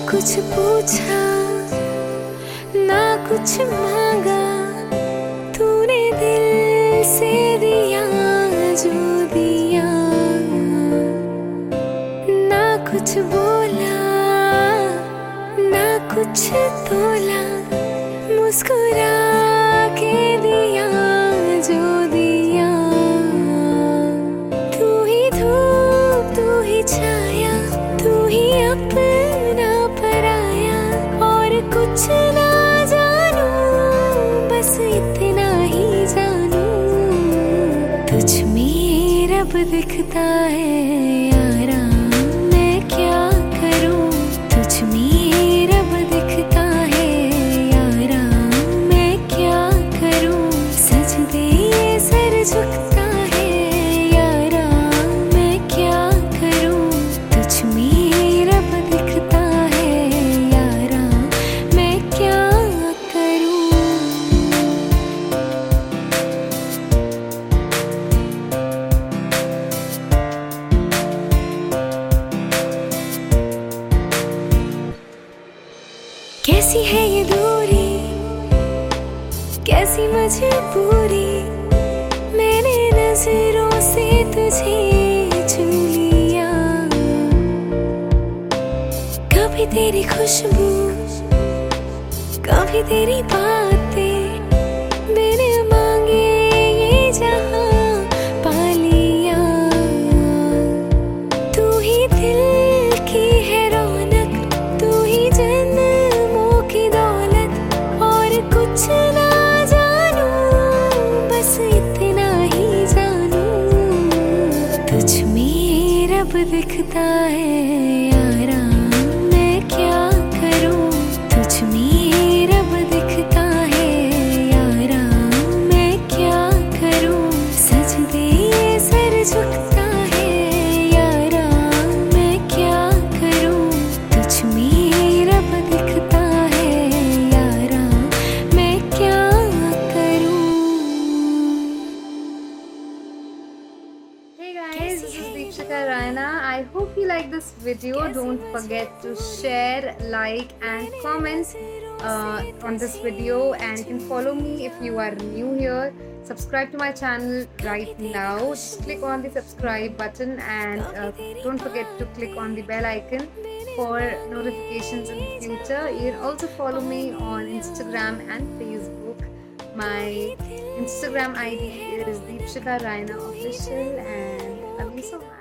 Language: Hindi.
कुछ पूछा ना कुछ मांगा, तूने दिल से दिया जो दिया। ना कुछ बोला ना कुछ तोला, मुस्कुरा के दिया जो दिया। तू ही धूप तू ही छाया, तू ही अपना पराया। और कुछ ना जानू बस इतना ही जानू, तुझ में रब दिखता है यारा, मैं क्या करूं। तुझ में रब दिखता है यारा, मैं क्या करूं। सजदे ये सर झुकता है यारा, मैं क्या करूं। तुझ में रब दिखता है यारा, मैं क्या करूं। कैसी है ये दूरी, कैसी मजबूरी, मैंने नजरों से तुझे छू लिया। कभी तेरी खुशबू कभी तेरी बातें, मैंने मांगे ये जहां पा लिया। तू ही दिल की है रौनक, तू ही जन्मों की दौलत। और कुछ ना जानू बस इतना ही जानू, तुझ में रब दिखता है यारा, मैं क्या करूं। तुझ में रब दिखता है यारा, मैं क्या करूं। सजदे ये सर झुकता है यारा, मैं क्या करूं। तुझ में रब दिखता है यारा, मैं क्या करूं। Hey guys, this is Deepshika Raina. I hope you like this video. Don't forget to share, like and comment on this video, and you can follow me if you are new here. Subscribe to my channel right now. Just click on the subscribe button, and don't forget to click on the bell icon for notifications in the future. You can also follow me on Instagram and Facebook. My Instagram ID is Deepshika Raina Official, and love you so much.